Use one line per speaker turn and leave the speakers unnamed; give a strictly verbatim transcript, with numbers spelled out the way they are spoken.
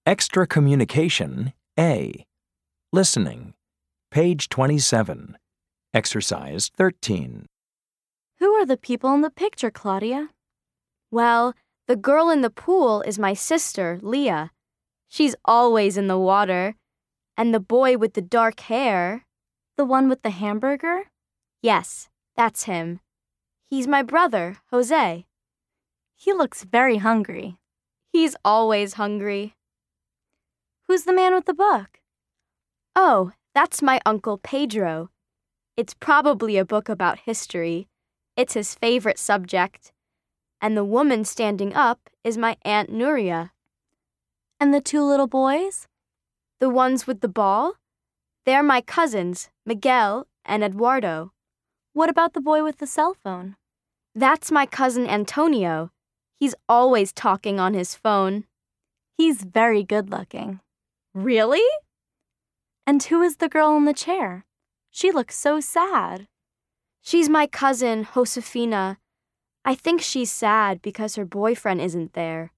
Extra Communication A. Listening. Page twenty-seven. Exercise thirteen.
Who are the people in the picture, Claudia?
Well, the girl in the pool is my sister, Leah. She's always in the water. And the boy with the dark hair...
The one with the hamburger?
Yes, that's him. He's my brother, Jose.
He looks very hungry.
He's always hungry.
Who's the man with the book?
Oh, that's my Uncle Pedro. It's probably a book about history. It's his favorite subject. And the woman standing up is my Aunt Nuria.
And the two little boys?
The ones with the ball? They're my cousins, Miguel and Eduardo.
What about the boy with the cell phone?
That's my cousin Antonio. He's always talking on his phone.
He's very good-looking.
Really?
And who is the girl in the chair? She looks so sad.
She's my cousin, Josefina. I think she's sad because her boyfriend isn't there.